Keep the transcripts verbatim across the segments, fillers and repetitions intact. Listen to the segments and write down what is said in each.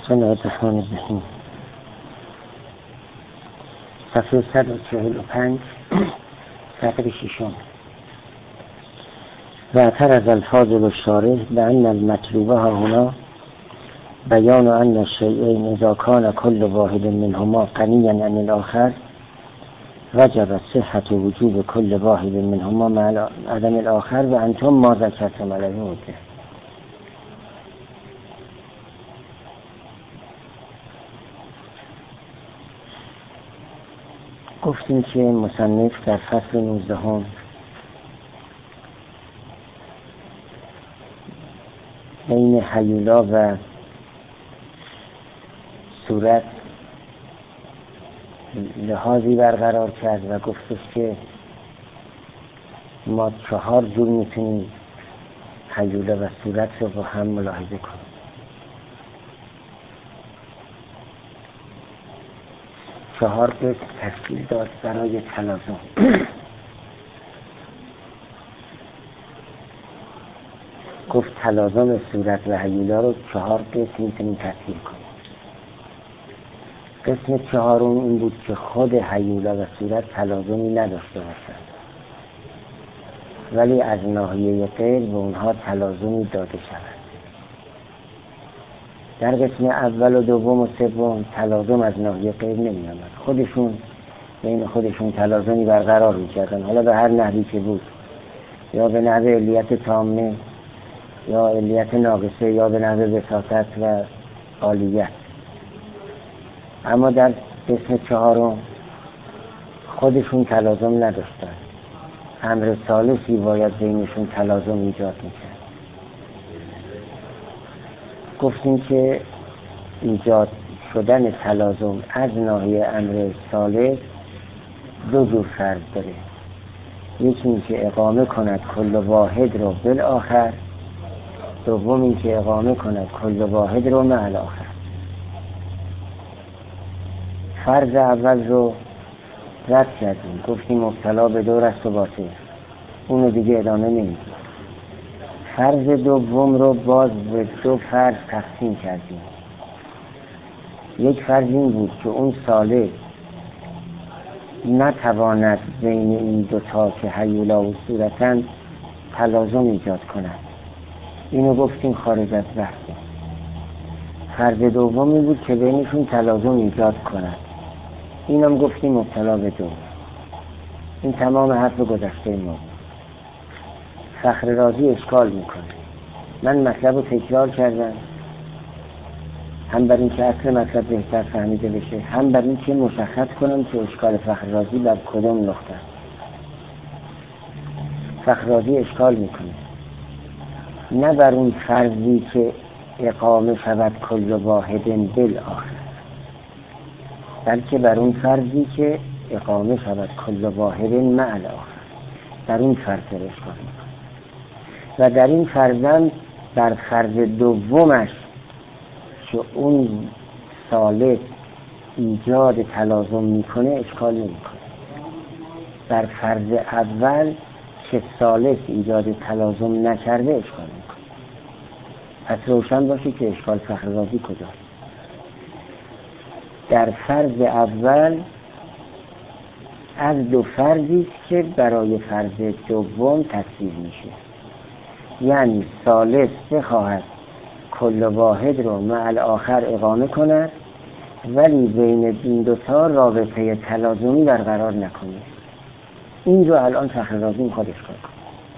بسم الله الرحمن الرحیم. صفحه صد و چهل و پنج صفحه ششم. و اعترض الفاضل الشارح بأن المطلوب ها هنا بیان ان الشیئین اذا کان کل واحد منهما غنیا عن الاخر وجب صحة وجوب کل واحد منهما مع عدم الاخر و انتم ما ذکرتم علیه وجه. گفتیم که مصنف در فصل نوزدهم بین هیولا و صورت لحاظی برقرار کرد و گفتش که ما چهار جور میتونیم هیولا و صورت رو با هم ملاحظه کنیم. چهار قسم تشکیل داد برای تلازم. گفت تلازم صورت و هیولا رو چهار قسم میتونیم تشکیل کنیم. قسم چهارم این بود که خود هیولا و صورت تلازمی نداشته باشند ولی از ناحیه غیر به اونها تلازمی داده شود. در قسم اول و دوم و سوم تلازم از ناحیه غیر نمی آمد، خودشون بین خودشون تلازمی برقرار می‌کردن، حالا به هر نحوی که بود، یا به نحو علیت تامه یا علیت ناقصه یا به نحو وساطت و عالیت. اما در قسم چهارم خودشون تلازم نداشتن، امر ثالثی باید بینشون تلازم ایجاد می‌کرد. گفتیم که ایجاد شدن تلازم از ناحیه امر ثالث دو جور فرض داره. یکی این که اقامه کند کل واحد رو بالآخر، دوم این که اقامه کند کل واحد رو مع الاخر. فرض اول رو رد کردیم، گفتیم مبتلا به دور است و باطل، اونو دیگه ادامه نمیدیم. فرض دوم رو باز به دو فرض تقسیم کردیم. یک فرض این بود که اون سالک نتواند بین این دوتا که هیولا و صورتن تلازم ایجاد کند، اینو گفتیم خارج از بحثه. فرض دوم این بود که بینشون تلازم ایجاد کند، اینم گفتیم مبتلا به دو. این تمام حرف گذشته ما. فخر رازی اشکال میکنه. من مطلب رو تکرار کردم، هم بر این که اصل مطلب بهتر فهمیده بشه، هم بر این که مشخص کنم که اشکال فخر رازی بر کدام نقطه. فخر رازی اشکال میکنه نه بر اون فرضی که اقامه شود کل واحد بالآخر، بلکه بر اون فرضی که اقامه شود کل واحد مع الاخر. در اون فرض اشکال میکنه و در این فرضم در فرض دومش که اون سالک ایجاد تلازم میکنه اشکال نمیکنه. در فرض اول که سالک ایجاد تلازم نکرده اشکال میکنه. پس روشن باشه که اشکال فخر رازی کجاست. در فرض اول از دو فرضی که برای فرض دوم تصویر میشه، یعنی ثالث بخواهد کل واحد رو مع الاخر اقامه کند ولی بین این دوتا رابطه تلازمی برقرار نکنه. این رو الان فخر رازی میخواد اشکال کنه.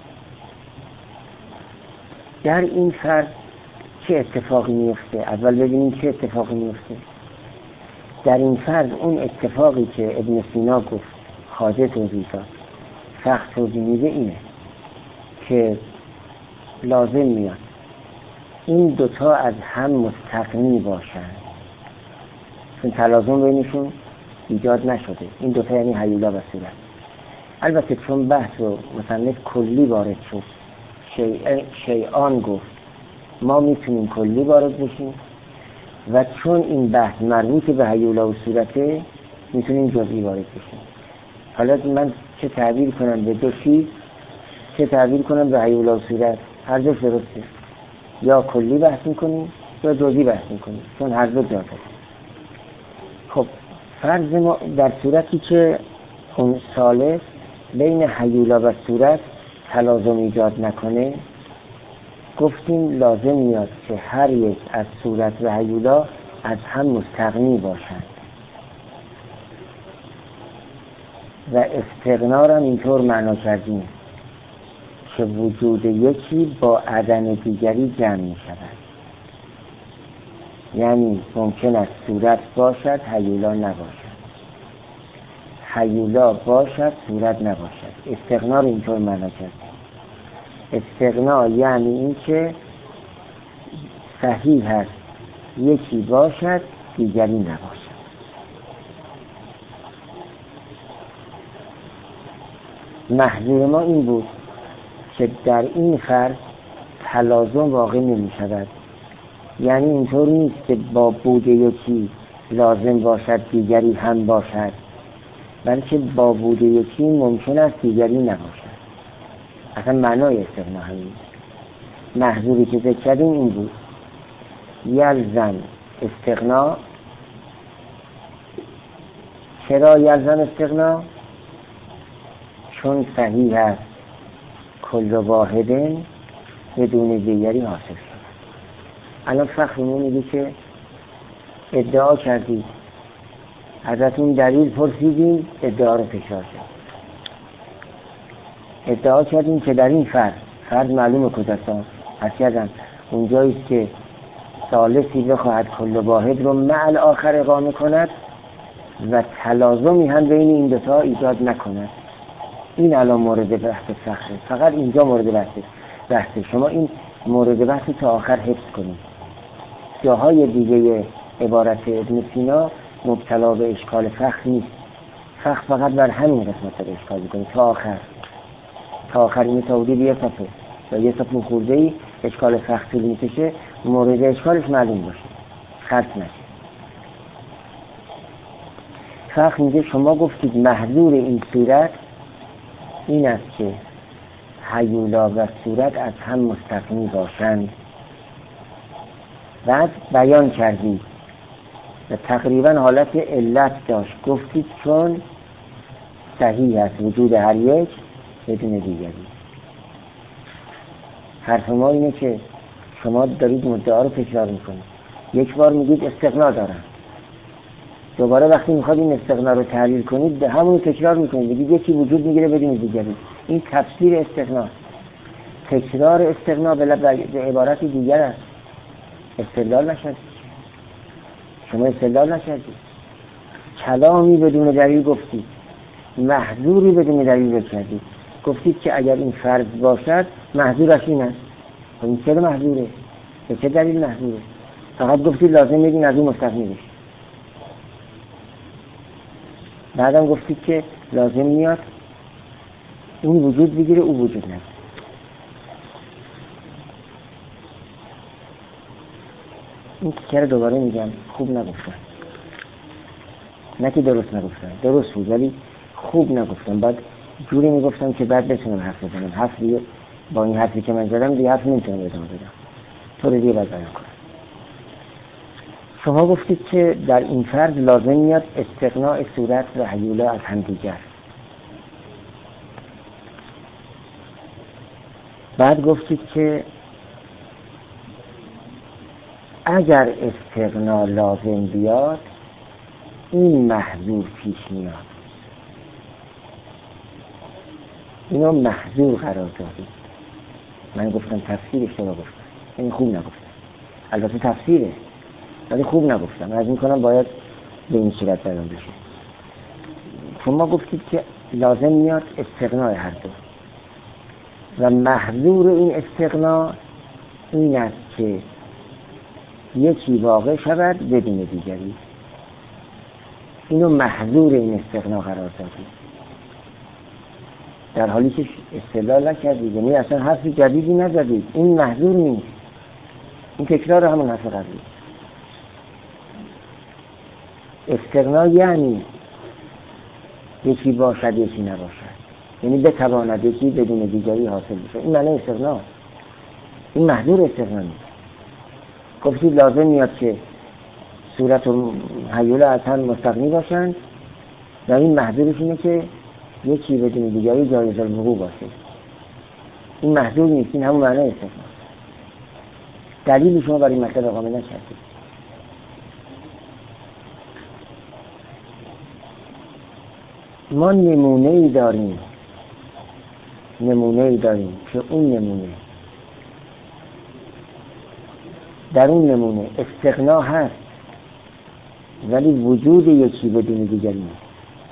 در این فرض چه اتفاقی میفته؟ اول ببینیم چه اتفاقی میفته. در این فرض اون اتفاقی که ابن سینا گفت خواجه توضیح داد، فخر توضیح میده اینه که لازم میاد این دوتا از هم مستقنی باشن، چون تلازم بینشون ایجاد نشده. این دوتا یعنی هیولا و صورت. البته چون بحث رو مصنف کلی وارد شد، شیعان گفت ما میتونیم کلی وارد بشیم و چون این بحث مربوط به هیولا و صورته میتونیم جزئی وارد بشیم. حالا من چه تعبیر کنم به دو چیز، چه تعبیر کنم به هیولا و صورت، هر دوش درسته. یا کلی بحث میکنیم یا جزئی بحث میکنیم چون هر دو جا. خب فرض ما در صورتی که اون ثالث بین هیولا و صورت تلازم ایجاد نکنه، گفتیم لازم میاد که هر یک از صورت و هیولا از هم مستغنی باشند و استغنا را اینطور معنا کردیم که وجود یکی با عدم دیگری جمع می شود. یعنی ممکن است صورت باشد هیولا نباشد، هیولا باشد صورت نباشد. استغنا رو اینطور معنا کردیم. استغنا یعنی این که صحیح است یکی باشد دیگری نباشد. محضور ما این بود که در این فرض تلازم واقع نمی شود. یعنی اینطور نیست که با بود یکی لازم باشد دیگری هم باشد، بلکه با بود یکی ممکن است دیگری نباشد. اصلا معنای استغنا همین. محضوری که ذکر کردیم این بود. یلزم استغنا. چرا یلزم استغنا؟ چون صحیح است کل واحد بدون دیگری حاصل شد. الان فخرمون میگه که ادعا کردید، ازتون دلیل پرسیدیم، ادعا رو تکرار کرد. ادعا کردیم که در این فرض، فرض معلومه کجاست، از کردن اونجاییست که ثالثی بخواهد کل واحد رو مع الاخر اقامه کند و تلازمی هم بین این دوتا ایجاد نکند. این الان مورد بحث فخره، فقط اینجا مورد بحث بحث شما این مورد بحث تا آخر حفظ کنید. جاهای دیگه عبارت ابن سینا مبتلا به اشکال فخر نیست. فخر فقط بر همین قسمت رو اشکال میکنه تا آخر. تا آخر این تعودی یه صفحه یا یه صفحه خورده ای اشکال فخر طول میکشه، مورد اشکالش معلوم باشه، خرد نشه. فخر میگه شما گفتید محضور این صورت این است که هیولا و صورت از هم مستغنی باشند. بعد بیان کردید و تقریبا حالت علت داشت، گفتید چون صحیح است وجود هر یک بدون دیگری. حرف ما اینه که شما دارید مدعا رو تکرار میکنید. یک بار میگید استغنا دارم، دوباره وقتی میخواد این استغنا رو تحلیل کنید به همون تکرار میکنید، بگید یکی وجود میگیره بدون دیگری. این تفسیر استغنا. تکرار استغنا به عبارت دیگر است. استدلال نشد. شما استدلال نشدید. کلامی بدون دلیل گفتید، محظوری بدون دلیل کردید. گفتید که اگر این فرض باشد محظورش این است. این چه محظوره؟ به چه دلیل محظوره؟ فقط گفتید لازم میدین از اون مستغنی بشید. بعدم گفتید که لازم میاد این وجود بگیره او وجود نداره. این که دوباره میگم خوب نگفتم، نه که درست نگفتم، درست بود ولی خوب نگفتم. بعد جوری میگفتم که بعد بتونم حرف بزنم. حرف دیگه با این حرفی که من زدم دیگه حرف نمیتونم ادامه بدم، طور دیگه باید بیان کنم. شما گفتید که در این فرض لازم میاد استغناء صورت و هیولا از همدیگر. بعد گفتید که اگر استغنا لازم بیاد این محظور پیش میاد. اینو محظور قرار دادید. من گفتم تفسیر اشتباه گفتم، این خوب نگفتم. البته تفسیره ولی خوب نگفتم. از این کنم باید به این صورت بیان بشه. شما گفتید که لازم میاد استغناء هر دو و محظور این استغنا این است که یکی واقع شود بدون دیگری. اینو محظور این استغنا قرار دادید، در حالی که استدلال نکردید، یعنی اصلا حرف جدیدی نزدید. این محظور نیست، این تکرار همون حرف قبلی. استغنا یعنی یکی باشد یکی نباشد، یعنی بتواند یکی بدون دیگری حاصل بشه. این معنی استغنا، این محظور استغنا نیست. گفتید لازم میاد که صورت و هیوله از هم مستغنی باشن و این محضورش اینه که یکی بدون دیگری جایز الوقوع باشه. این محضور نیست، این همون معنی استثناء. دلیل شما برای این مطلب اقامه نکردید. ما نمونه ای داریم نمونه ای داریم که اون نمونه در اون نمونه استغنا هست ولی وجود یکی بدون دیگری نیست.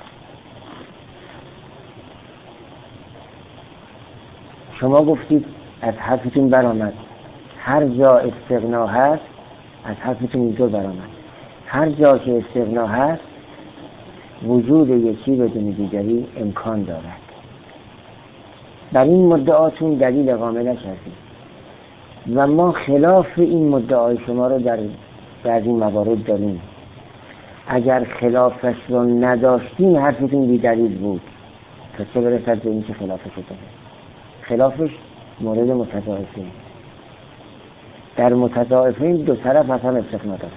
شما گفتید از حرفتون برآمد هر جا استغنا هست، از حرفتون اینطور برآمد هر جا که استغنا هست وجود یکی بدون دیگری امکان دارد. بر این مدعاتون دلیل اقامه نکردید و ما خلاف این مدعای شما رو در بعضی موارد داریم. اگر خلافش رو نداشتیم حرفتون بی دلیل بود تا چه برسد به این که خلافش رو داره. خلافش مورد متضاعفین، در متضاعفین دو طرف هم استثنا داره،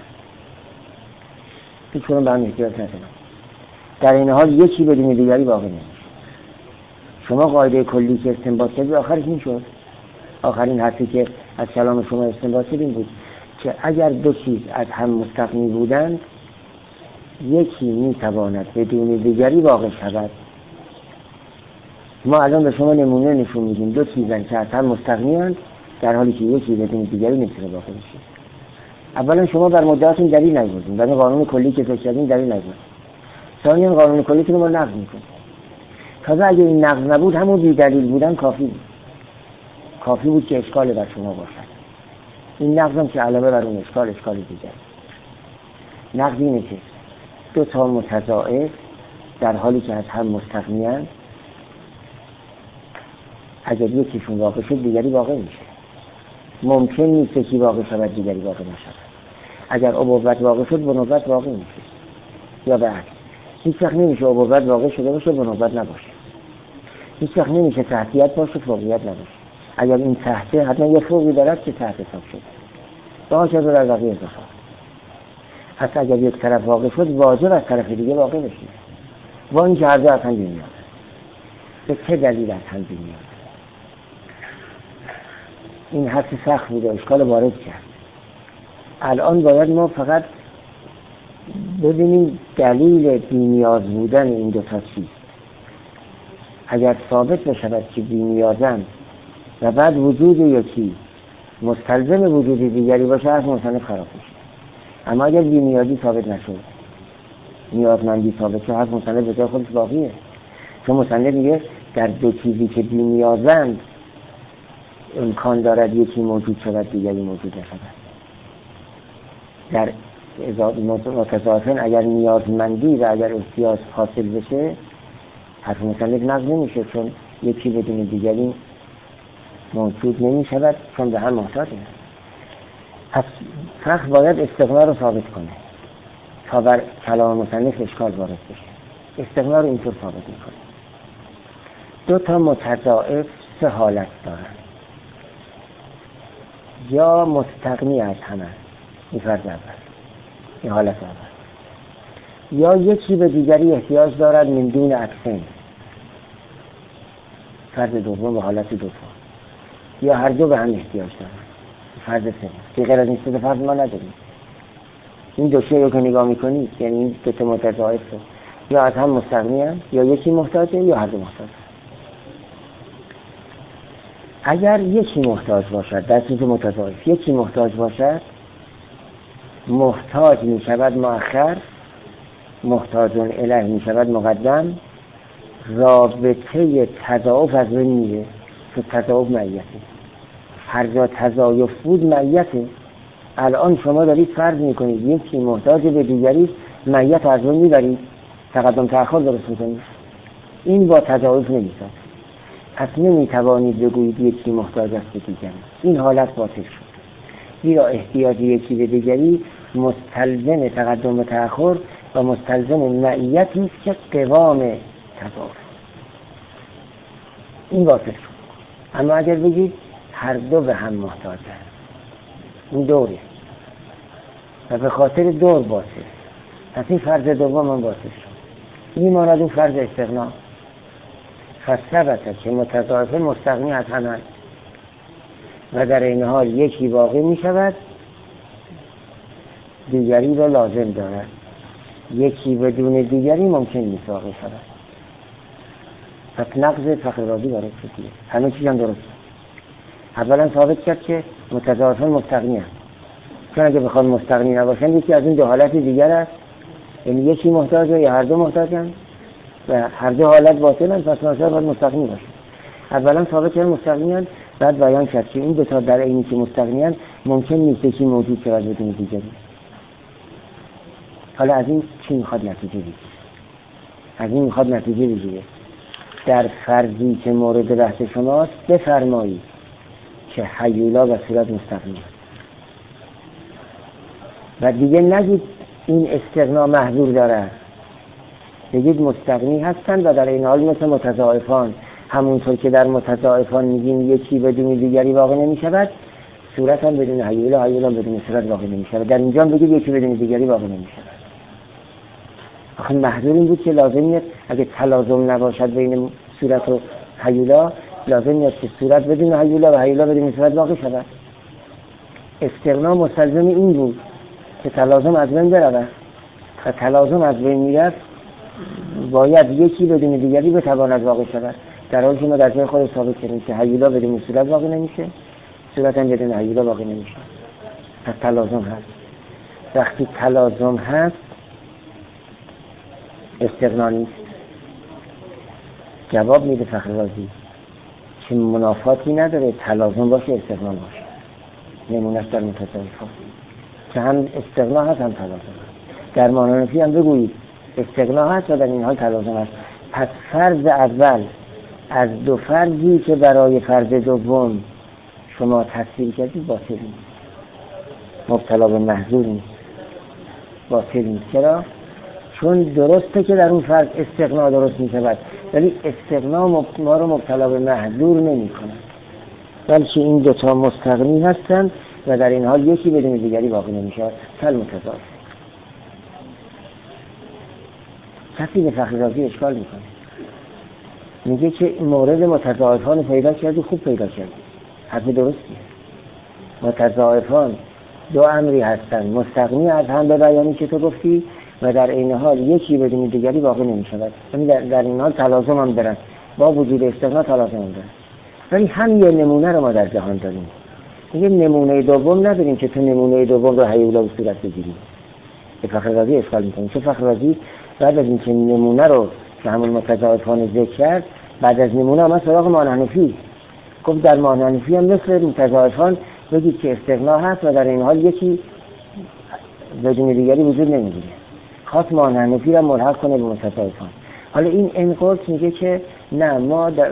هیچ کنون به هم احتیاج نداره. در این حال یکی بدون دیگری واقع نمیشه. شما قاعده کلی که استنباط کردید آخرش این شد، آخرین حرفی که از کلام شما استنباط کردیم بود که اگر دو چیز از هم مستغنی بودند یکی میتواند بدون دیگری واقع شود. ما الان به شما نمونه نشون میدیم دو چیزن که از هم مستغنی هستند در حالی که یکی بدون دیگری نمیتونه واقع بشه. اولا شما بر مدعاتون دلیل نیاوردید، برای قانون کلی که فکر کردین دلیل نیاوردید. ثانیاً قانون کلی رو ما نقض میکنیم. تازه اگه این نقض نبود همون بی دلیل بودن کافی بود. کافی بود که اشکال بر شما باشد. این نقض هم که علاوه بر اون اشکال اشکال دیگر. نقض اینه که دو تا متضاعف در حالی که از هم مستغنی‌اند اگر یکیشون واقع شد دیگری واقع میشه. ممکن نیست که واقع شود دیگری واقع نشود. اگر ابوت واقع شد بنوبت واقع میشه یا بعد. هیچ وقت نمیشه ابوت واقع شده باشه بنوبت نباشه. هیچ وقت نمیشه تحتیت باشه فوقیت نباشه. اگر این تحته حتما یه فوقی دارد که تحت حساب شده. با چه در بقیه اضافه. حتی اگر یک طرف واقع شد واجب از طرف دیگه واقع بشه. با این که هر دو از هم بیمیاد. به چه دلیل از هم بیمیاد؟ این حرف سخت بوده، اشکال وارد کرد. الان باید ما فقط ببینیم دلیل بی‌نیاز بودن این دو تا چیز. اگر ثابت بشود که بی‌نیازن و بعد وجود یکی مستلزم وجود دیگری باشه از مصنف خراب میشه. اما اگر بی‌نیازی ثابت نشد، نیازمندی ثابت شد، از مصنف به جای خودش باقیه. چون مصنف میگه در دو چیزی که بی‌نیازند امکان دارد یکی موجود شود دیگری موجود نشود. در متضاعفین اگر نیازمندی و اگر احتیاج حاصل بشه حرف مصنف نقض نمیشه، چون یکی بدون دیگری موجود نمی شود، چون به هم محتاجه. پس فقط باید استغنا رو ثابت کنه تا بر کلام مصنف اشکال وارد بشه. استغنا رو اینطور ثابت میکنه. دو تا متضاعف سه حالت دارن. یا مستغنی از همه، این فرض اول، این حالت اول. یا یکی به دیگری احتیاج دارد من دون عکسین، فرض دوم و حالت دوم. یا هر دو به هم احتیاج دارن، فرض سوم. که غیر از این سه فرض ما نداریم. این دو شیء رو که نگاه میکنید یعنی این دو تا متضاعف یا از هم مستغنی هستند یا یکی محتاجه یا هر دو محتاجه. اگر یکی محتاج باشد در چیز متضاعف یکی محتاج باشد محتاج می شود مؤخر، محتاجون الیه می شود مقدم. رابطه تضاعف از بین میره، چون تضاعف معیته. هر جا تضاعف بود معیته. الان شما دارید فرض میکنید یکی محتاج به دیگری، معیت از بین میبرید، تقدم تأخر درست میکنید. این با تضاعف نمیسازه. پس نمیتوانید بگویید یکی محتاج است به دیگری. این حالت باطل شد. زیرا احتیاج یکی به دیگری مستلزم تقدم و تأخر و مستلزم معیتی است که قوام تضاعف. این باطل شد. اما اگر بگید هر دو به هم محتاجند، این دوره. و به خاطر دور باطل. پس این فرض دوم هم باطل شد. میماند اون فرض استغنا. فثبت که متضاعف مستغنی از همه و در این حال یکی باقی می شود دیگری را لازم دارد. یکی بدون دیگری ممکن نیست واقع شود. پس نقض فخررازی وارد شد. همه چیز هم درست. اولا ثابت کرد که متضاعفان مستغنی هست. چون اگه بخواد مستغنی نباشن یکی از این دو حالت دیگر است، یعنی یکی محتاجه یا هر دو محتاجن و هر دو حالت باطلن، پس ناچار باید مستغنی باشه. اولا ثابت کرد مستغنی هست، بعد بیان کرد که این دو تا در اینی که مستغنی هست ممکن نیست یکی موجود شود بدون دیگری. حالا از این چی میخواد نتیجه بگیره؟ از این میخواد نتیجه بگیره در فرضی که مورد بحث شماست بفرمایید که هیولا و صورت مستغنی است و دیگه نگید این استغنا محظور داره، بگید مستغنی هستند و در این حال مثل متضاعفان، همونطور که در متضاعفان میگیم یکی بدون دیگری واقع نمی شود، صورت هم بدون هیولا، هیولا بدون صورت واقع نمی شود. در اینجا بگید یکی بدون دیگری واقع نمی شود. آخه محظور این بود که لازمیه اگه تلازم نباشد بین صورت و هیولا، لازمیه که صورت بدون هیولا و هیولا بدون صورت واقع شود. استغنا مستلزم این بود که تلازم از بین برود و تلازم از بین میرفت باید یکی بدون دیگری بتواند واقع شود، در حالی که ما در جای خود ثابت کردیم که هیولا بدون صورت واقع نمیشه، صورت هم بدون هیولا واقع نمیشه. پس تلازم هست. وقتی تلازم هست استغنا نیست. جواب میده فخررازی که منافاتی نداره تلازم باشه استغنا باشه. نمونهش در متضاعفان که هم استغنا هست هم تلازم هست. در مانعنفی هم بگویید استغنا هست و در این حال تلازم هست. پس فرض اول از دو فرضی که برای فرض دوم شما تفسیر کردید باطل نیست، مبتلا به محظور نیست، باطل نیست. چرا؟ چون درسته که در اون فرض استغنا درست می شود، ولی استغنا ما رو مبتلا به محظور نمی کند، بلکه این دوتا مستغنی هستند و در این حال یکی بدون دیگری واقع نمی شود. کل متضاعف. کسی به فخررازی اشکال میکنه، میگه که مورد متضاعفان پیدا کردی، خوب پیدا کردی، حرف درستی. متضاعفان دو امری هستند، مستغنی از هم به بیانی که تو گفتی و در این حال یکی بدون دیگری واقع نمی شود. یعنی در, در این حال تلازم هم دارن، با وجود استغنا تلازم هم دارن. ولی هم یه نمونه رو ما در جهان داریم، یه نمونه دوم نداریم که تو نمونه دوم رو هیولا و صورت بگیریم. به فخررازی اشکال میکنیم. چون فخررازی بعد از اینکه نمونه رو که همون متضاعفان ذکر کرد، بعد از نمونه هم سراغ مانعنفی گفت در مانعنفی هم مثل متضاعفان بگید که استغنا هست و در این حال یکی بدون دیگری وجود نمیگیره. خاص مانعنفی را ملحق کنه به متضاعفان. حالا این انقاط میگه که نه، ما در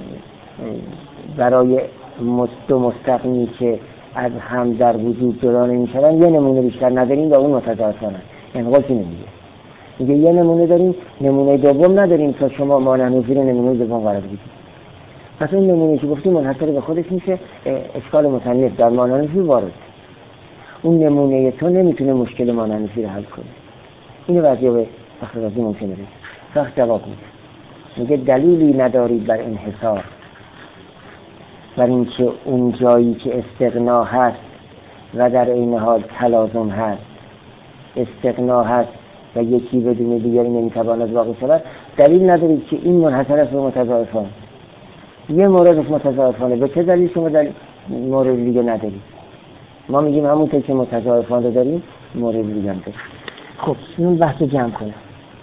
برای دو مستغنی که از هم در وجود جدا نمیشن یه نمونه بیشتر نداریم و اون متضاعفان هست. انقاطی نمیگه، میگه یه نمونه داریم، نمونه دوم نداریم تا شما مانعنفی رو نمونه دوم قرار بدید. پس این نمونه که گفتیم منحصر به خودش میشه، اشکال مصنف در مانعنفی وارد. اون نمونه تو نمیتونه مشکل مانعنفی رو حل کنه. اینو وضعیه به فخررازی ممکنه بید. سخت جواب میده، میگه دلیلی ندارید بر انحصار، بر اینکه اون جایی که استغنا هست و در این حال تلازم هست، استغنا هست و یکی بدون دیگری نمیتواند واقع شود، دلیل ندارید که این منحصر است به متضاعفان. یه موردش متضاعفانه، به چه دلیل شما دلیل مورد دیگه ندارید؟ ما میگیم همونطور که متضاعفان رو داریم مورد دیگه هم داریم. خب این بحث جمع کنم.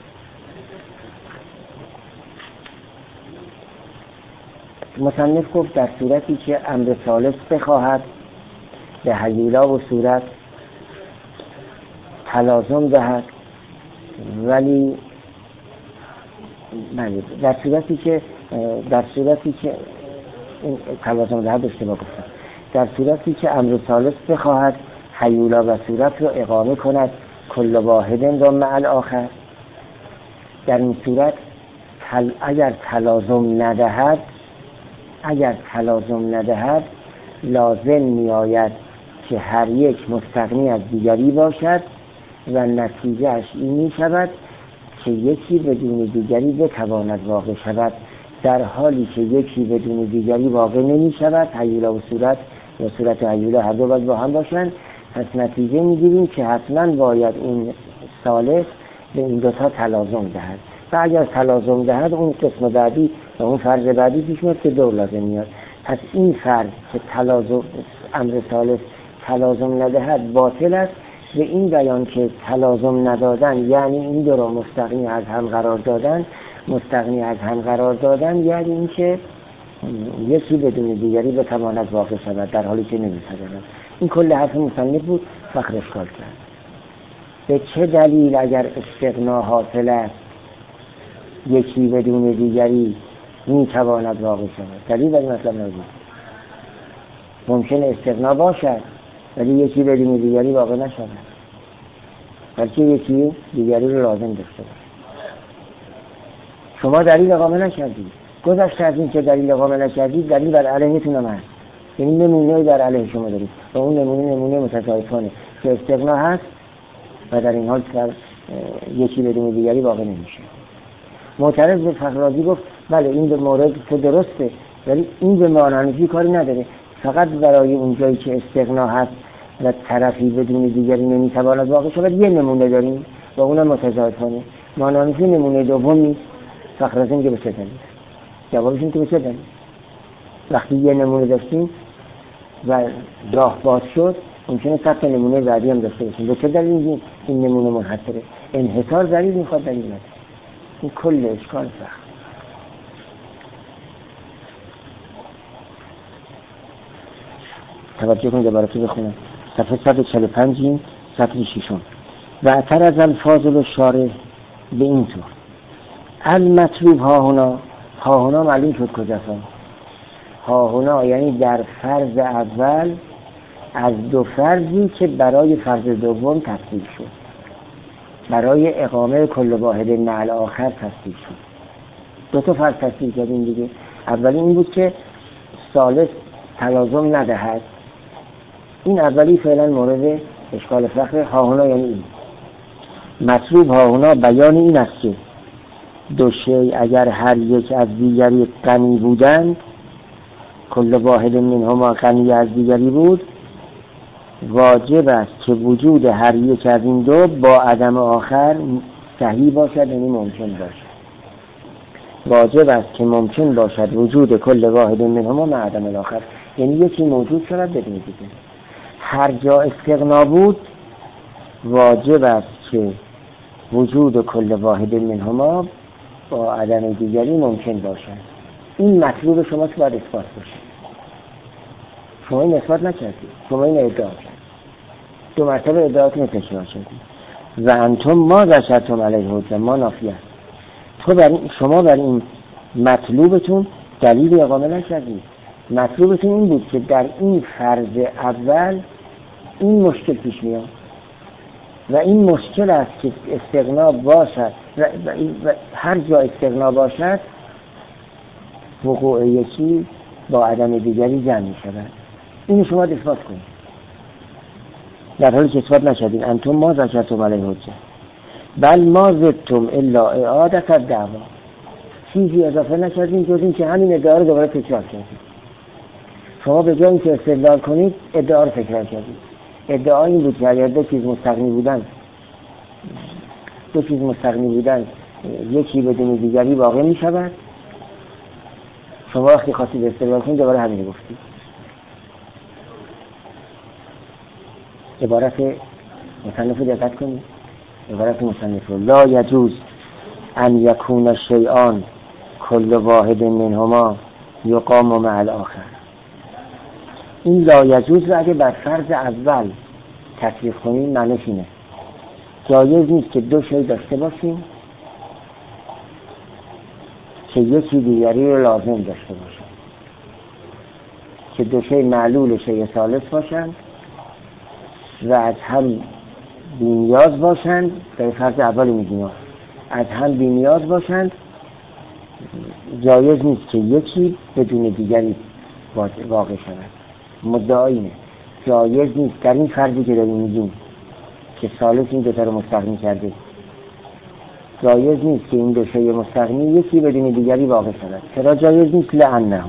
مصنف گفت در صورتی که امر ثالث بخواهد به هیولا و صورت تلازم دهد، ولی در صورتی که در صورتی که این تلازم دهد اشتباه گفتم، در صورتی که امر ثالث بخواهد هیولا و صورت رو اقامه کند کل واحدن و مع الاخر، در این صورت تل اگر تلازم ندهد اگر تلازم ندهد لازم می آید که هر یک مستغنی از دیگری باشد و نتیجهش این می شود که یکی بدون دیگری بتواند واقع شود، در حالی که یکی بدون دیگری واقع نمی شود. هیولا و صورت یا صورت و هیولا هر دو باید با هم باشند. پس نتیجه می گیریم که حتما باید این ثالث به این دوتا تلازم دهد و اگر تلازم دهد اون قسم بعدی و اون فرض بعدی پیش میاد که دور لازم میاد. پس این فرض که تلازم امر ثالث تلازم ندهد باطل است. به این بیان که تلازم ندادن یعنی این دو را مستغنی از هم قرار دادن، مستغنی از هم قرار دادن یعنی این که یکی بدون دیگری بتواند واقع شود در حالی که نمی‌تواند. این کل حرف مصنف بود. فخر اشکال کرد به چه دلیل اگر استغنا حاصل است یکی بدون دیگری میتواند واقع شود؟ دلیل برای مطلب نبود. ممکن استغنا باشد ولی یکی بدون دیگری واقع نشود، بلکه یکی دیگری رو لازم داشته باشه. شما دلیل اقامه نکردید. گذشته از این که دلیل اقامه نکردید دلیل بر علیهتون هم هست، یعنی نمونه در علیه شما دارید و اون نمونه نمونه متضادانه که استغنا هست و در این حال یکی بدون دیگری واقع نمیشه. معترض به فخررازی گفت بله این به مورد که درسته ولی این به مانعنفی کاری نداره، فقط برای اون جایی که استغنا هست و طرفی بدون دیگری نمیتواند واقع شود یه نمونه داریم و اونم متضادانه. مانعنفی نمونه دوم نیست. فخررازی میگه به چه دلیل؟ جوابش اینه که به چه دلیل؟ وقتی یه نمونه داشتیم و راه باز شد ممکنه صد تا نمونه بعدی هم داشته باشیم. به چه دلیل این نمونه منحصره؟ انحصار دلیل میخواد دلیل نداره. این کل اشکال سخت. توجه کنید براتون بخونم. صفحه صد و چهل و پنج این صفحه ششم. و اتر از الفاظل و شارح به این طور المطلوب ها هنا، ها هنا معلوم شد کجاست. ها هنا یعنی در فرض اول از دو فرضی که برای فرض دوم تفصیل شد، برای اقامه کل واحد مع آخر تفصیل شد. دو تا فرض تفصیل کردیم دیگه. اولی این بود که ثالث تلازم ندهد. این اولی فعلا مورد اشکال فخر. ها هنا یعنی این مطلوب ها هنا بیان این است که دو شی اگر هر یک از دیگری غنی بودند، کل واحد منهما غنی از دیگری بود، واجب است که وجود هر یک از این دو با عدم آخر صحیح باشد، یعنی ممکن باشد. واجب است که ممکن باشد وجود کل واحد منهما مع عدم الاخر، یعنی یکی موجود شود بدون دیگه. هر جا استغنا بود واجب است که وجود کل واحد منهما با عدم دیگری ممکن باشد. این مطلوب شما که باید اثبات باشه. شما این اثبات نکردید، شما این ادعا کردید، دو مرتبه ادعاتون تکرار شدید. و انتم ما ذکرتم علیه حجه ما نافیه. تو بر این شما بر این مطلوبتون دلیل اقامه نکردید. مطلوبتون این بود که در این فرض اول این مشکل پیش میاد و این مشکل است که استغنا باشد و, و, و هر جا استغنا باشد وقوع یکی با عدم دیگری جمع می شود. اینو شما اثبات کنید، در حالی که اثبات نشدید. انتم ما ذکرتم علیه حجه بل ما زدتم الا اعادت الدعوا، چیزی اضافه نکردیم جز این که همین ادعا رو دوباره تکرار کردید. شما به جای اینکه استدلال کنید ادعا رو تکرار کردید. ادعا این بود که اگر دو چیز مستغنی بودن دو چیز مستغنی بودن یکی بدون دیگری واقع می شود. شما وقتی خواستید استدلال کنید دوباره همین گفتید. عبارت مصنف رو دقت کنید. عبارت مصنف رو لا یجوز ان یکون الشیئان کل واحد منهما یقام مع الاخر. این لا یجوز رو اگه بر فرض اول تطبیق کنیم معنیش اینه جایز نیست که دو شی داشته باشیم که یکی دیگری رو لازم داشته باشن، که دو شی معلول شی ثالث باشن و از هم بی‌نیاز باشند. در فرض اولی میگیم از هم بی‌نیاز باشند. جایز نیست که یکی بدون دیگری واقع شود. مدعا اینه جایز نیست در این فردی که داریم میگیم که ثالث این دوتا رو مستغنی کرده، جایز نیست که این دو شیء مستغنی یکی بدون دیگری واقع شود. چرا جایز نیست؟ لأنه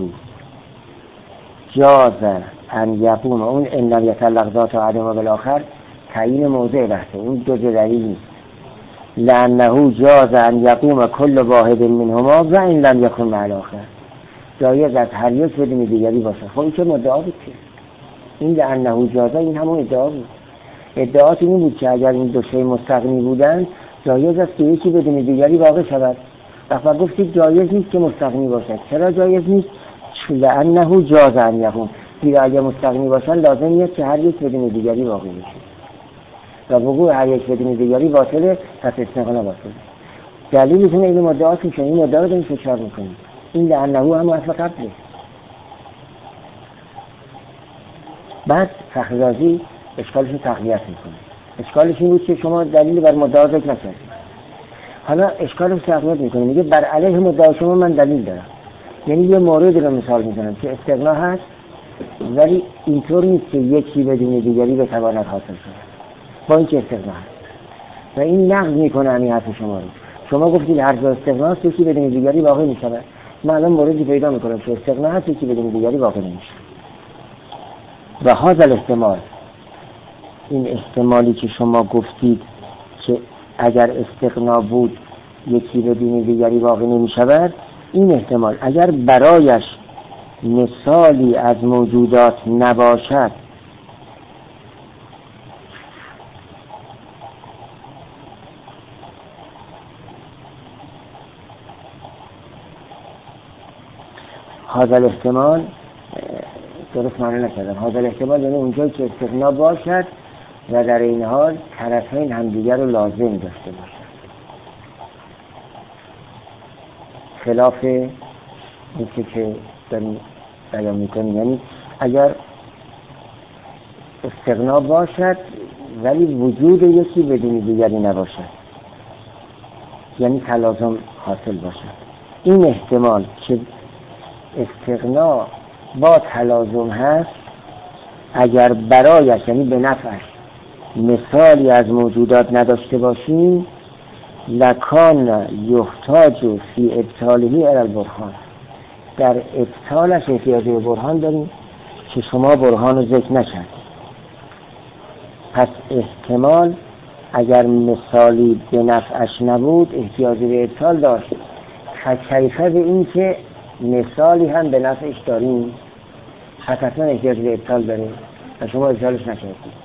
جاز ان یقوم، اون ان لم یتعلق ذات عدم بالآخر تعیین موضع بحثه، اون دو دلیل نیست. لأنه جاز ان یقوم کل واحد منهما و ان لم یکن مع الآخر، جایز از هر یک بدون دیگری باشه. خب این که مدعا بود که این لأنه جاز، این همون ادعا بود. ادعات این بود که اگر این دو شیء مستغنی بودن جایز است که یکی بدون دیگری واقع شود. و گفتید جایز نیست که مستغنی باشد. چرا جایز نیست؟ لأنه جاز ان یقوم، دیگه اگر مستغنی باشن لازم نیست که هر یک بدون دیگری واقع بشه و وقوع هر یک بدون دیگری باطله، پس استغنا باطله. دلیلتون این مدعاتون که این مدعا رو داریم فشار میکنیم. این لأنه هم اصل قبله. بعد فخررازی اشکالش رو تقویت میکنه. اشکالش این بود که شما دلیل بر مدعا ذکر نکردید. حالا اشکالش رو تقویت میکنه، میگه بر علیه مدعا شما من دلیل دارم. یعنی یه مورد رو مثال میزنم که استغنا هست ولی اینطور نیست که یکی بدون دیگری بتواند حاصل شود با این که استغنا هست. و این نقض میکنه همین حرف شما رو. شما گفتید هر جا استغنا هست یکی بدون دیگری واقع میشود. من الان موردی پیدا میکنم که استغنا هست یکی بدون دیگری واقع نمیشه. و هذا الاحتمال، این احتمالی که شما گفتید که اگر استغنا بود یکی بدون دیگری واقع نمیشود، این احتمال اگر برایش مثالی از موجودات نباشد هذا الاحتمال، درست معنی نکردم، هذا الاحتمال یعنی اونجایی که استغنا باشد و در این حال طرفین همدیگر رو لازم داشته باشد، خلاف این که داریم بیان میکنیم. یعنی اگر استغنا باشد ولی وجود یکی بدون دیگری نباشد، یعنی تلازم حاصل باشد. این احتمال که استغنا با تلازم هست اگر برایش، یعنی به نفعش، مثالی از موجودات نداشته باشیم، لکان یحتاج فی ابطاله الی البرهان، در ابطالش احتیاج به برهان داریم که شما برهان رو ذکر نکردید. پس احتمال اگر مثالی به نفعش نبود احتیاج به ابطال داشت، کیفه به این که مثالی هم به نفعش داریم حتما احتیاج به ابطال داریم و شما ابطالش نکردید.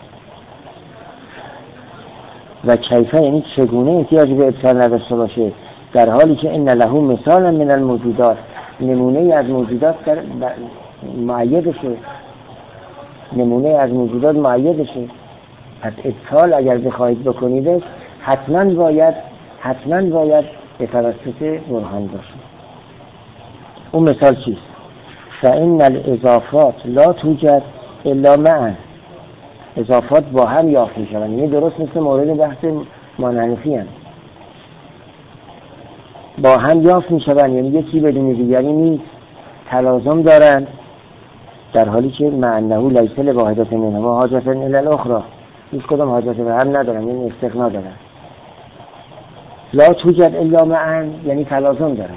و کیفه یعنی چگونه احتیاج به ابطال نداشته باشه در حالی که ان له مثالا من الموجودات، نمونه از موجودات در معیدشه، نمونه از موجودات معیدشه. پس ابطال اگر بخواهید بکنیدش حتما باید حتما باید به توسط برهان باشه. اون مثال چیست؟ فإن الاضافات لا توجد الا معا، اضافات با هم یافت میشوند. یعنی درست مثل مورد بحث مانحنفی هم با هم یافت میشوند، یعنی یکی بدون دیگری نیست، تلازم دارند، در حالی که مع انه لیس لواحدة منهما حاجة الی الاخرى، هیچ کدام حاجت به هم ندارن، یعنی استغنا دارن. لا توجد الا معا یعنی تلازم دارن.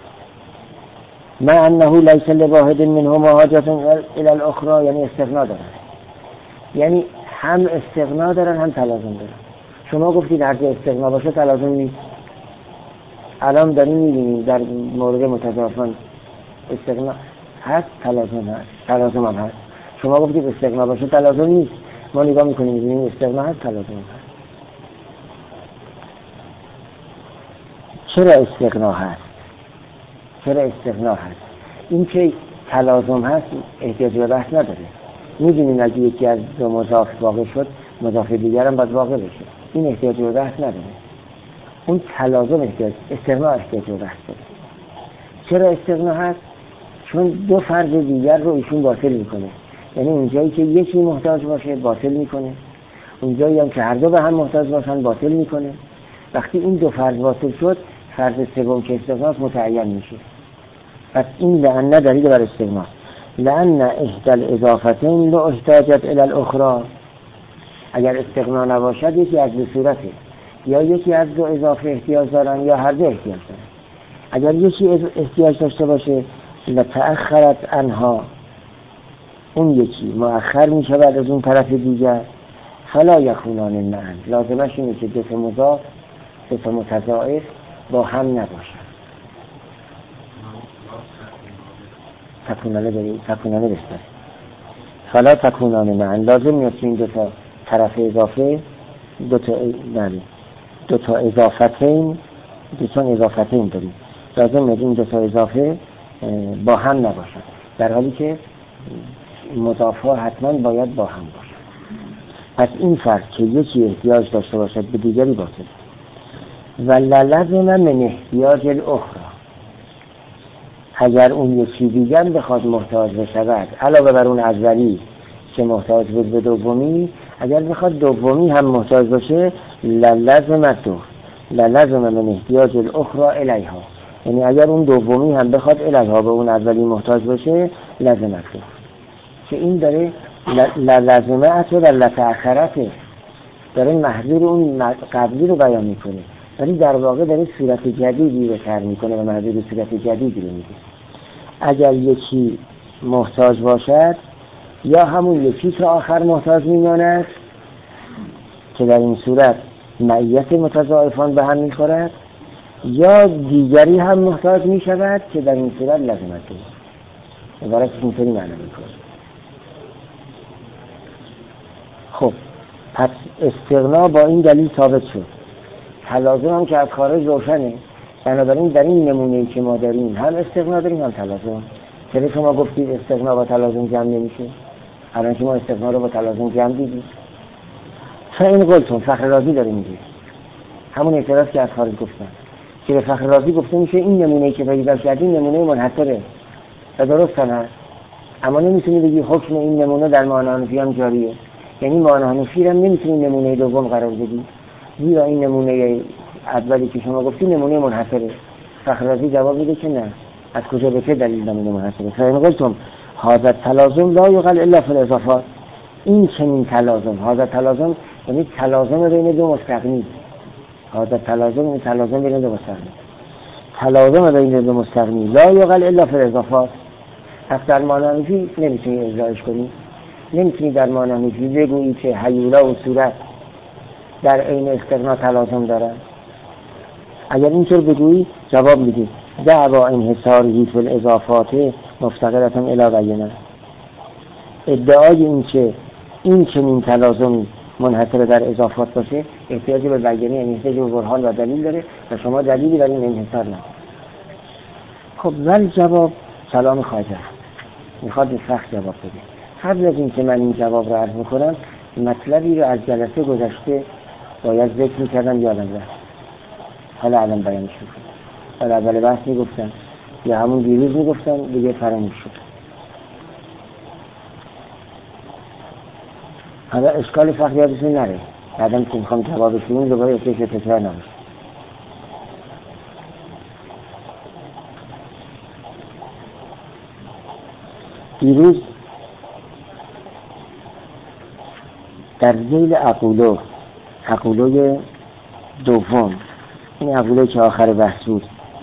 مع انه لیس لواحد منهما حاجة الی الاخرى یعنی استغنا دارن، یعنی هم استغنا دارن هم تلازم دارن. شما گفتید هر جا استغنا باشه تلازم نیست. الان داریم می‌بینیم در مورد متضافان استغنا هست، تلازم هست، تلازم هم هست. شما گفتید استغنا باشه تلازم نیست، ما نگاه می‌کنیم می‌بینیم استغنا هست، تلازم هست. چرا استغنا هست؟ چرا استغنا هست؟ این که تلازم هست احتیاج به بحث نداره. می‌دونیم اگه یکی از دو مضاف واقع شد مضاف دیگر هم باید واقع بشه، این احتیاج به بحث نداره. اون تلازم احتیاج، استغنا احتیاج به بحث داره. چرا استغنا هست؟ چون دو فرد دیگر رو ایشون باطل میکنه. یعنی اونجایی که یکی محتاج باشه باطل میکنه، اونجایی هم که هر دو به هم محتاج باشن باطل میکنه. وقتی این دو فرد باطل شد، فرد سوم که استغناست متعین میشه. پس این لعنه دلیل بر استغناست. لأن احدى الاضافتین لو احتاجت الی الاخرى، اگر استغنا نباشد یکی از دو صورته، یا یکی از دو اضافه احتیاج دارن یا هر دو احتیاج دارن. اگر یکی احتیاج داشته باشه لتأخرت عنها، اون یکی مؤخر می شود از اون طرف دیگر، فلا یکونان معا، لازمش اینه که دو تا مضاف دو تا متضاعف با هم نباشن. تکونانه بریم تکونانه بستر فلا تکونان معا، لازم نیست این دو تا طرف اضافه دو تا بله دو تا اضافتین دو تا اضافتین داریم، لازم نیست این دو تا اضافه با هم نباشن، در حالی که مضاف‌ها حتما باید با هم باشن. پس این فرق که یکی احتیاج داشته باشد به دیگری باطل. و للزم من احتیاج الاخرى، اگر اون یکی دیگر بخواد محتاج بشود علاوه بر اون اولی که محتاج بود به دومی، اگر بخواد دومی هم محتاج باشه للزم دو للزم من احتیاج الاخرى الیها، یعنی اگر اون دومی هم بخواد الیها به اون اولی محتاج باشه لازمت دو، که این داره لازمت و لتأخرته داره محذور اون قبلی رو بیان میکنه، ولی در واقع داره صورت جدیدی رو تر میکنه و محذور صورت جدیدی رو میگه. اگر یکی محتاج باشد یا همون یکی که آخر محتاج میماند که در این صورت معیت متضاعفان به هم میخورد، یا دیگری هم محتاج میشود که در این صورت لازمت دو. عبارت اینطوری معنی میکنه. خب پس استغنا با این دلیل ثابت شد، تلازم هم که از خارج روشنه، بنابراین در این نمونه‌ای که ما داریم هم استغنا داریم هم تلازم. چرا شما گفتید استغنا با تلازم جمع نمیشه؟ الان شما استغنا رو با تلازم جمع دیدید. فین قلتون فخر رازی داره میگه همون اعتراض که از خارج گفتن، که به فخر رازی گفته میشه این نمونه‌ای که پیدا کردیم نمونه منحصره و درست هست، اما نمیتونی بگی حکم این نمونه در معنی حنفی هم جاریه، یعنی معنی حنفی هم نمیتونی نمونه دوم قرار بدی، زیرا این نمونه اولی که شما گفتی نمونه منحصره. فخر رازی جواب میده که نه، از کجا به چه دلیل نمونه منحصره؟ فین قلتم هذا تلازم لا یقل الا فی الاضافات، این چنین تلازم، هذا تلازم یعنی تلازم بین دو مستغنی، هذا تلازم یعنی تلازم بین دو مستغنی، تلازم بین دو مستغنی لا یقل الا فی الاضافات. پس در معنی حنفی نمیتونی اجراش کنی، نمیتونی در معنی حنفی بگویی که هیولا و صورت در عین استغنا تلازم دارن. اگر اینطور بگویی جواب میدی دعوا انحصاری فی الاضافات مفتقرتن الی بیانه، ادعای این که این چنین تلازمی منحصر در اضافات باشه احتیاج به بیانه، یعنی احتیاج به برهان و دلیل داره و شما دلیلی برای این انحصار ندارید. خب ول جواب سلام خواجه میخواد به فخر جواب بده. قبل از این که من این جواب رو عرض میکنم مطلبی رو از جلسه گذشته باید ذکر میکردم یادم رفت، حالا الان بیانش میکنم. حالا اول بحث میگفتم یا همون دیروز میگفتم دیگه فراموش شد. حالا اشکال فخر یادشون نره، بعدم که میخوام جوابش بدم دوباره اتش تکرار نباشه. دیروز در ذیل عقولو عقولوی دوم، این عقولوی که آخر بحث بود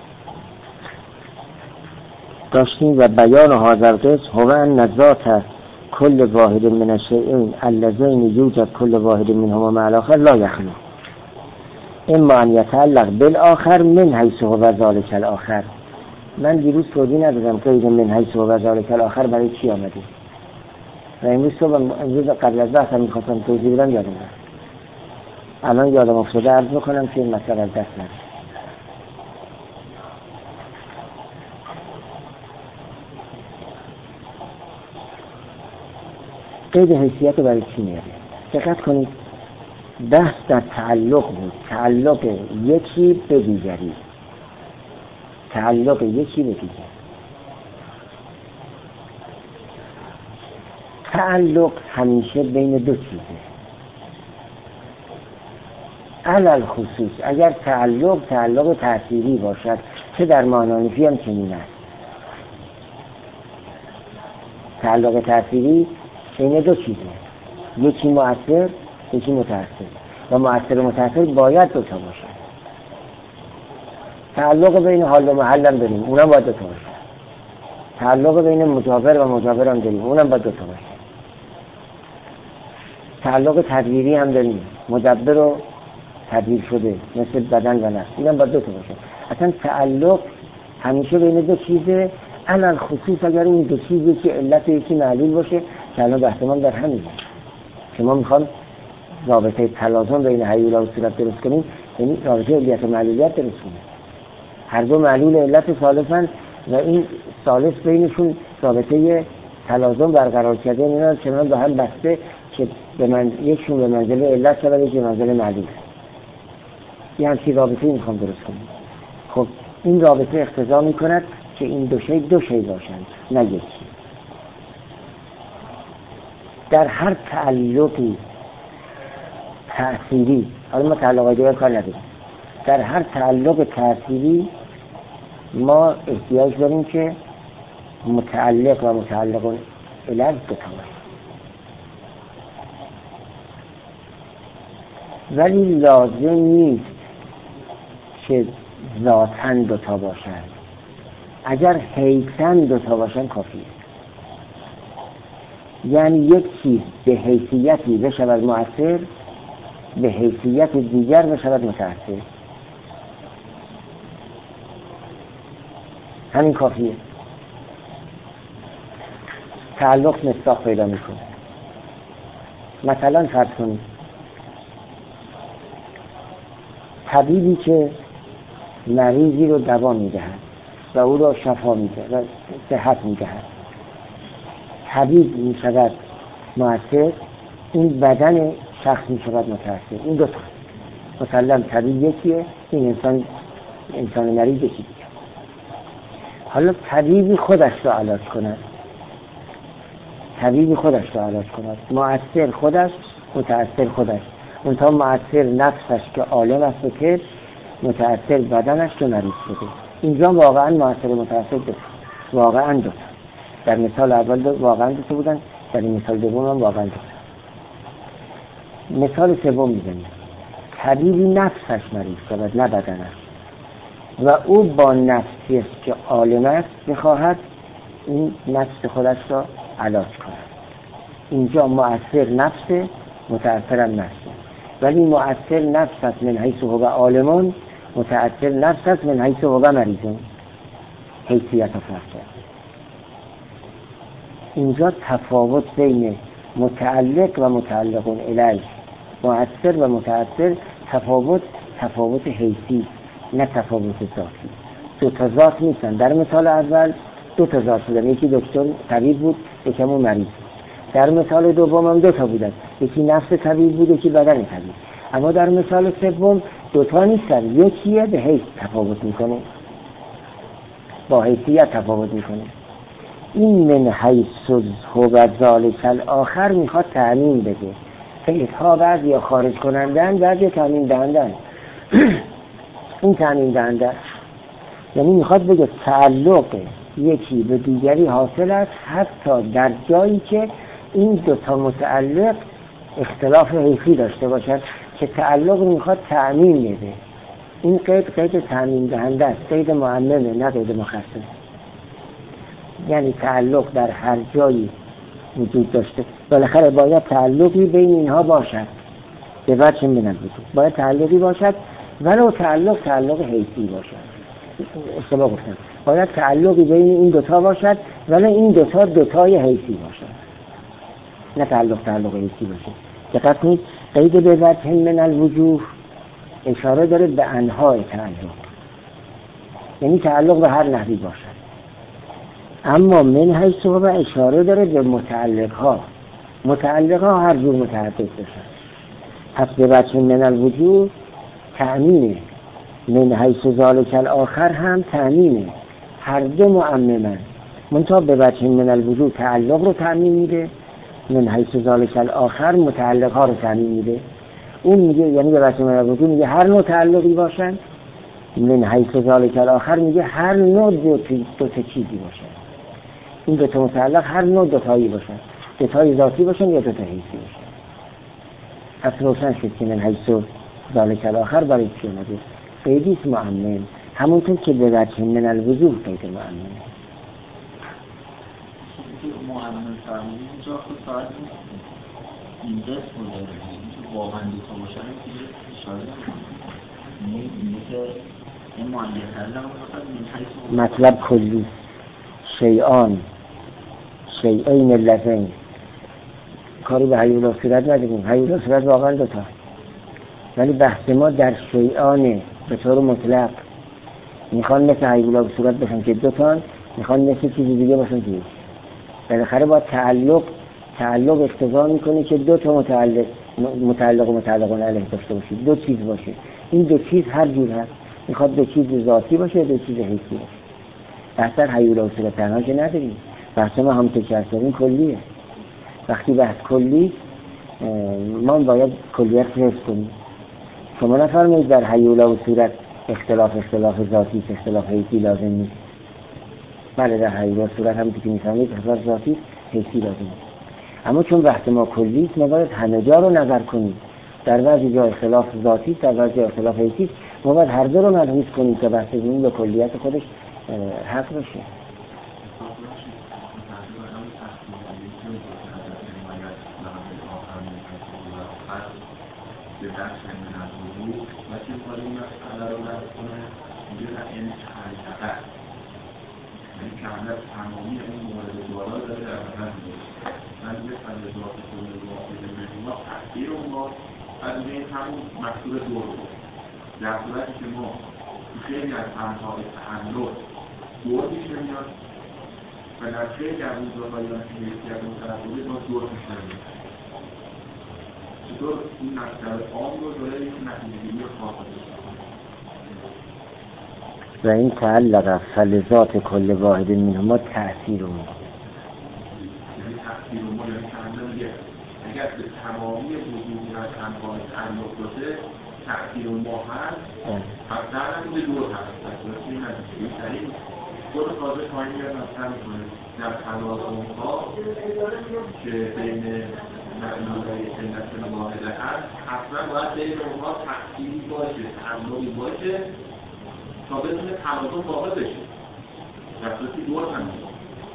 داشتیم و بیان حاضر قص هو ان نذات کل واحد من الشیئین اللذین یوجد کل واحد منهما مع الاخر لا یخلو اما ان یتعلق بالآخر من حیث هو ذلک الاخر. من دیروز توضیح ندادم که من حیث هو ذلک الاخر برای چی آمده و امروز صبح امروز قبل از بحث هم میخواستم توضیح بدم یادم رفت، الان یادم افتاده عرض بکنم که این مسئله از دست نره. قید حیثیت برای چی میاره؟ دقت کنید، بحث در تعلق بود، تعلق یکی به دیگری، تعلق یکی به دیگری. تعلق همیشه بین دو چیزه، علل خصوص اگر تعلق تعلق تأثیری باشد که در معنی حنفی هم چنین است. تعلق تأثیری بین دو چیزه، یکی مؤثر یکی متأثر، و مؤثر و متأثر باید دو تا باشه. تعلق بین حال و محل هم داریم، اونم باید دو تا باشه. تعلق بین مجاور و مجاور هم داریم، اونم باید دو تا باشه. تعلق تدبیری هم داریم، مدبر و تدبیر شده مثل بدن و نفس، اینم باید دو تا باشه. اصلا تعلق همیشه بین دو چیزه، علل خصوص اگر این دو چیزی که علت یکی معلول باشه، که الان بحثمان در همینه که ما میخوام رابطه تلازم بین هیولا و صورت درست کنیم، یعنی رابطه علیت و معلولیت درست کنیم. هر دو معلول علت ثالثن و این ثالث بینشون رابطه تلازم برقرار کرده، اینا چنان به هم بسته که به من یکشون به منزله علت شود، یکی به منزله معلول. یه همچین رابطه میخوام درست کنیم. خب این رابطه اقتضا میکند که این دو شی دو شی باشند، نه یکی. در هر تعلقی تأثیری، حالا ما تعلقای دیگر کار نداریم، در هر تعلق تأثیری ما احتیاج داریم که متعلق و متعلق الیه دو تا باشه. ولی لازم نیست که ذاتاً دو تا باشن، اگر حیثاً دو تا باشن کافیه. یعنی یک چیز به حیثیتی بشود مؤثر، به حیثیت دیگر بشود متأثر، همین کافیه. تعلق مصداق پیدا میکنه. مثلا فرض کنید طبیبی که مریضی رو دوا میدهد و او رو شفا میدهد و صحت میدهد، طبیب میشود مؤثر، این بدن شخص میشود متأثر. این دو تا مسلم طبیب یکیه، این انسان انسان مریض یکی دیگه. حالا طبیبی خودش رو علاج کند، طبیبی خودش رو علاج کند، مؤثر خودش، متأثر خودش. اونتا مؤثر نفسش که عالم است که متأثر بدنش که مریض شده. اینجا واقعا مؤثر متأثر دو تا، واقعا دو تا. در مثال اول دو واقعا دو تا بودن، در این مثال دوم هم واقعا دو تا. مثال سوم میزنیم، طبیبی نفسش مریض شود نه بدنش، و او با نفسی است که عالم است بخواهد این نفس خودش را علاج کند. اینجا مؤثر نفس، متأثرم نفس، ولی مؤثر نفس است من حیث هو عالمون، متأثر نفس است من حیث هو مریضون. حیثیت فرق. اینجا تفاوت بین متعلق و متعلق الیه، مؤثر و متأثر، تفاوت تفاوت حیثی نه تفاوت ذاتی. دو تا ذات نیستن. در مثال اول دو تا ذات بودن، یکی دکتر طبیب بود، یکی همون مریض. در مثال دوم هم دو تا بودن، یکی نفس طبیب بود، یکی بدن طبیب. اما در مثال سوم دو تا نیستن، یکیه به حیث تفاوت میکنه، با حیثیت تفاوت میکنه. این من حیث هو ذالک الاخر میخواد تعمیم بده. فیضها بعضی یا خارج کنندن، بعضی تعمیم دهندن. این تعمیم دهنده یعنی میخواد بگه تعلق یکی به دیگری حاصل است، حتی در جایی که این دوتا متعلق اختلاف حیثی داشته باشد که تعلق میخواد تعمیم بده. این قید قید تعمیم دهنده است، قید معممه نه قید مخصص. یعنی تعلق در هر جایی وجود داشته، بالاخره باید تعلقی بین اینها باشد. به وجه من الوجود باید تعلقی باشد، ولو تعلق تعلق حیثی باشد. اشتباه گفتم، باید تعلقی بین این دوتا باشد، ولی این دوتا دوتای حیثی باشد، نه تعلق تعلق حیثی باشه. دقت کنید، قید به وجه من الوجود اشاره داره به انواع تعلق، یعنی تعلق به هر نحوی باشد. اما من حیث هو اشاره داره به متعلق ها، متعلق ها هر جور متعدد باشد. پس به وجه من الوجود تعمینه، من حیث ذالک الاخر هم تعمینه، هر دو معممن. منتها به وجه من الوجود تعلق رو تعمین میده، من حیث ذالک الاخر متعلق ها رو تعمین میده. اون میگه یعنی به وجه من الوجود میگه هر نوع تعلقی باشن، من حیث ذالک الاخر میگه هر نوع دو تا چیزی باشن. این دو تا متعلق هر نوع دو تایی باشن، دو تایی ذاتی باشن یا دو تا حیثی باشن. پس روشن شد که من حیث ذالک الاخر برای چی اومده؟ قیدیست مؤمن، همونطور که به وجه من الوضوح قید مؤمن. مؤمن فرمودی اینجا خود فرد این قسم رو داره، اینجا واقعا دوتا باشن که اشاره اینه که این معین مطلب کلی شیعان شیعین اللذین کاری به حیولا صورت نداریم. حیولا صورت واقعا دوتا، ولی بحث ما در شیعانه به طور مطلق. میخوان مثل حیولا صورت باشن که دوتان، میخوان مثل چیزی دیگه باشن که بالاخره با تعلق تعلق اقتضا میکنه که دو تا متعلق متعلق و متعلقون علیه داشته باشید، دو چیز باشه. این دو چیز هر جور هست، میخواد دو چیز ذاتی باشه دو چیز حسی باشه. بحث حیولا و صورت تنها که نداریم، بحث ما هم که این کلیه. وقتی بحث کلی ما باید کلیت حفظ کنیم. شما نفرمایید در حیولا و صورت اختلاف اختلاف ذاتی اختلاف حسی لازم نیست. بله در حیولا و صورت هم که میفهمید اختلاف ذاتی حسی لازم نیست، اما چون بحث ما کلیست ما باید همه جا رو نظر کنیم. در بعضی جا اختلاف ذاتی، در بعضی جا اختلاف حسی، ما باید هر دو رو ملحوظ کنیم تا بحث این به کلیت خودش حق بشه. به بخش من از وجود و چه کاری این مسئله رو رد کنه میگه در این حقیقت یعنی که همه تمامی این مورد بالا داره در نظر میگه من به فلزات کل واحد من ما تحقیر ما از این همون مکتوب دو رو در صورتی که ما خیلی از انواع تعلق دوردیش نمیاد و در خیلی از این دوهای که یکی از اون طرف بوده ما دوردیش نمیاد. چطور این مکتب عام رو داره یک نتیجه‌گیری خواهد و این تعلق فلزات کل واحد منهما تأثیر رو یعنی تأثیر رو ما یعنی که همه میگه اگر به تمامی وجودی از انواع تعلق داده تأثیر ما هست پس در نتیجه دور هست در این نتیجه سریع خود تازه پایین میاد مطرح میکنه در تلازم‌ها که بین معنای علت واحده هست حتما باید بین اونها تأثیری باشه، تعلقی باشه تا بتونه تلازم واقع بشه. در صورتی دور هم میشه.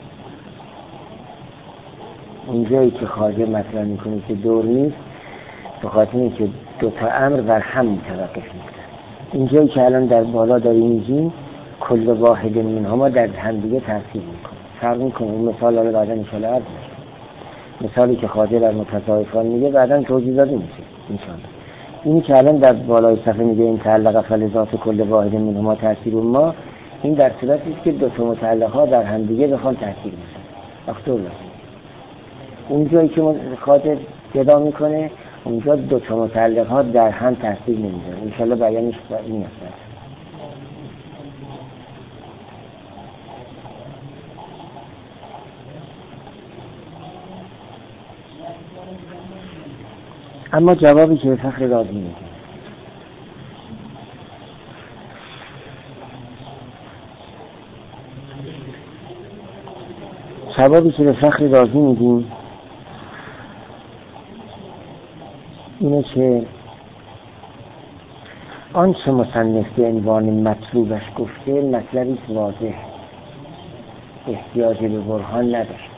اونجایی که خواجه مطرح میکنه که دور نیست به خاطر اینکه دو تا امر بر هم متوقف میکنه. اینجایی که الان در بالا داریم میگیم کل واحد منهما در هم دیگه تاثیر میکنه، فرق میکنه. این مثال رو بعدا ان شاءالله عرض میشه. مثالی که خواجه در متضایفان میگه بعدا توضیح داده میشه ان شاءالله. اینی که الان در بالای صفحه میگه این تعلق فلزات کل واحد منهما تاثیر ما، این در صورتی است که دو تا متعلق‌ها در هم دیگه بخوان تاثیر بزنن. اختر اونجایی که خواجه جدا میکنه اونجا دو تا متعلق‌ها در هم تاثیر نمیذارن. ان شاءالله بیانش میاد. اما جوابی که به فخر رازی میگه، جوابی که به فخر رازی میگیم اینه که آنچه مصنف به عنوان مطلوبش گفته مطلبی واضح احتیاجی به برهان نداشته.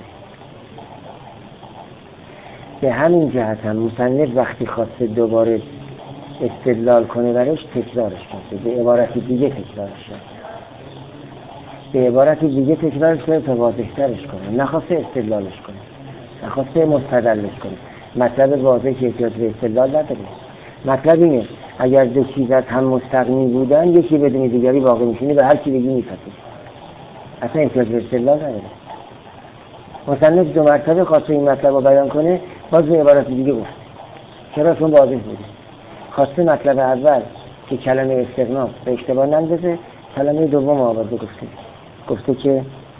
به همین جهت هم مصنف وقتی خواسته دوباره استدلال کنه برش تکرارش کرده، به عبارت دیگه تکرارش کرده، به عبارت دیگه تکرارش کرده تا واضح‌ترش کنه. نخواسته استدلالش کنه، نخواسته مستدلش کنه. مطلب واضح که احتیاج به استدلال نداره. مطلب اینه اگر دو چیز از هم مستغنی بودن یکی بدون دیگری واقع میشینه به هر چی بگی میفته، اصلا احتیاج به استدلال نداره. مصنف دو مرتبه خواسته این مطلب رو بیان کنه باز به عبارت دیگه گفت. چرا؟ چون واضح بوده. خواسته مطلب اول که کلمه استغنا به اشتباه نندازه، کلمه دوم آورده گفته گفته که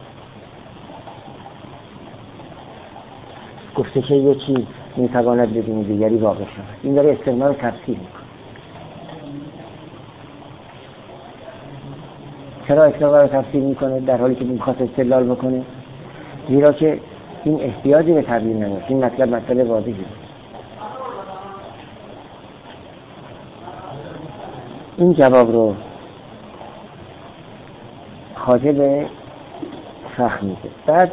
گفته که یکی میتواند بدون دیگری واقع شود. این داره استغنا رو تفسیر میکنه. چرا استغنا رو تفسیر میکنه در حالی که میخواد استدلال بکنه؟ زیرا که این احتیاجی به تبیین نداشت. این مطلب مطلب واضحی. این جواب رو خواجه به فخر میده. بعد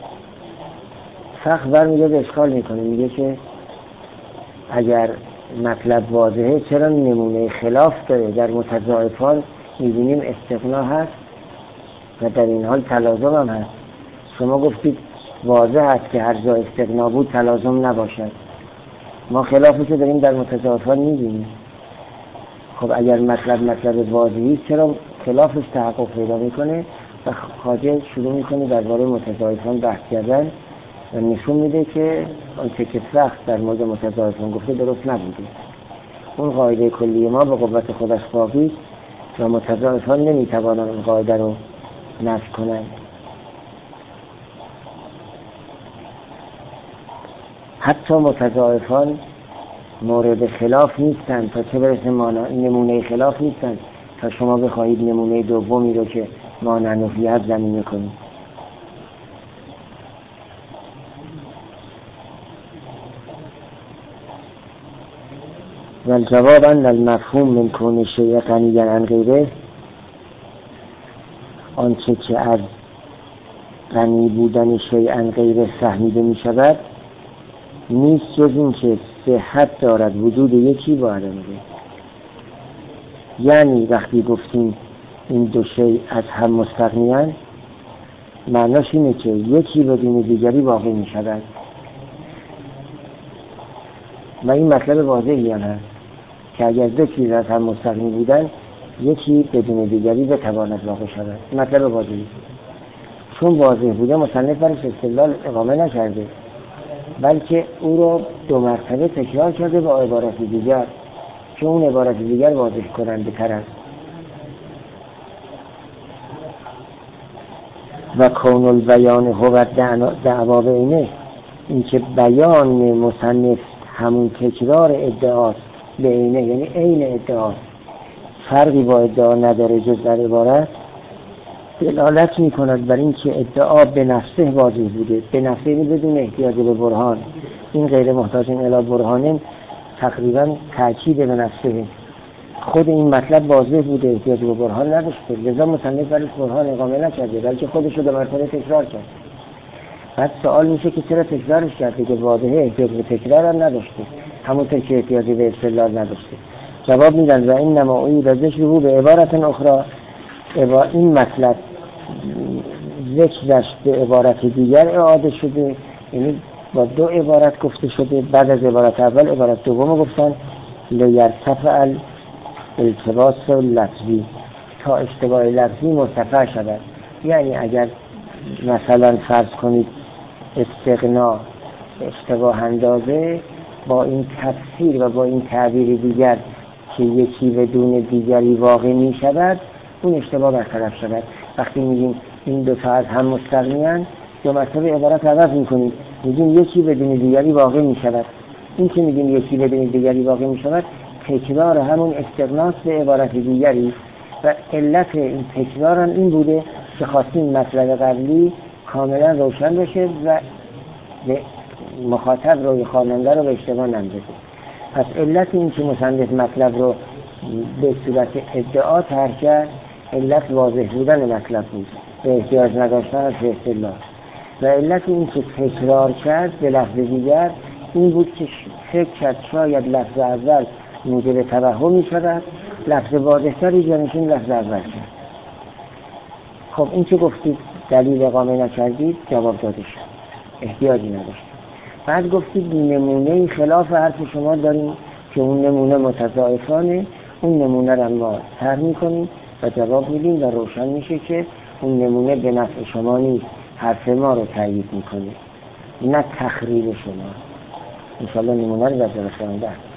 فخر برمیگه به اشکال میکنه، میگه که اگر مطلب واضحه چرا نمونه خلاف داره؟ در متضاعفان میبینیم استغنا هست و در این حال تلازم هم هست. شما گفتید واضح هست که هر جا استغنا بود تلازم نباشد، ما خلافش رو داریم در متضاعفان میبینیم. خب اگر مطلب مطلب واضحی چرا خلافش تحقق پیدا میکنه؟ و خواجه شروع میکنه درباره متضاعفان بحث کردن و نشون میده که آنچه که سخت در مورد متضاعفان گفته درست نبوده. اون قاعده کلی ما به قوت خودش باقی و متضاعفان نمیتوانند اون قاعده رو نفی کنند. حتی متضاعفان مورد خلاف نیستند تا چه برسه نمونه خلاف نیستند تا شما بخواهید نمونه دومی رو که ما ننفیت زمینه کنید. و الجواب ان المفهوم من کون شیء غنیا عن غیره، آنچه که از غنی بودن شیء عن غیره فهمیده می شود نیست جز این که صحت دارد وجود یکی با عدم غیر. یعنی وقتی گفتیم این دو شیء از هم مستغنیان، معناش اینه که یکی بدون دیگری واقع می شود و این مطلب واضحی هم هست که اگر دو چیز از هم مستغنی بودن یکی بدون دیگری بتواند واقع شود. مطلب واضحی چون واضح بوده مصنف برش استدلال اقامه نکرده، بلکه او رو دو مرتبه تکرار کرده با عبارت دیگر که اون عبارت دیگر واضح کننده تر است. و کون البیان هو دعوا بینه، این که بیان مصنف همون تکرار ادعاست به عینه، یعنی عین ادعاست، فرقی با ادعا نداره جز در عبارت، دلالت می کند بر این که ادعا به نفسه واضح بوده، به نفسه بدون احتیاج به برهان. این غیر محتاج الی برهان تقریبا تأکید به نفسه. خود این مطلب واضح بوده، احتیاج به برهان نداشته، لذا مصنف برای برهان اقامه نکرده بلکه خودش رو به مرتبه تکرار کرد. بعد سوال میشه که چرا تکرارش کرده که واضحه، احتیاج به تکرار هم نداشته، همونطور که احتیاجی به استدلال نداشته. جواب میدن و این نمائی رزش رو به عبارت اخرى، این مطلب ذکرش به عبارت دیگر اعاده شده، یعنی با دو عبارت گفته شده. بعد از عبارت اول عبارت دوم گفتن لیرتفع الالتباس لفظی، تا اشتباه لفظی مرتفع شود. یعنی اگر مثلا فرض کنید استغنا اشتباه اندازه، با این تفسیر و با این تعبیر دیگر که یکی بدون دیگری واقع می شود اون اشتباه برطرف شود. وقتی میگیم این دو تا از هم مستغنیان، دو مرتبه عبارت عوض میکنیم، میگیم یکی بدون دیگری واقع می شود. این که میگیم یکی بدون دیگری واقع می شود تکرار همون استغناست به عبارت دیگری و علت این تکرار هم این بوده که خواستیم مطلب قبلی کاملا روشن بشه و مخاطب روی خواننده رو به اشتباه نندازه. پس علت این که مصنف مطلب رو به صورت ادعا طرح کرد، علت واضح بودن مطلب بود، به احتیاج نداشتن از استدلال. و علت این که تکرار کرد به لفظ دیگر این بود که فکر کرد شاید لفظ اول موجب توهم می شود، لفظ واضح‌تری جانشین لفظ اول کرد. خب این که گفتید دلیل اقامه نکردید جواب داده شد، احتیاجی نداشت. بعد گفتید نمونه خلاف حرف شما داریم که اون نمونه متضاعفانه، اون نمونه رو ما طرح می‌کنیم و جواب میدیم و روشن میشه که اون نمونه به نفع شما نیست، حرف ما رو تایید میکنه نه تخریب شما. انشاءالله نمونه رو در جلسه آینده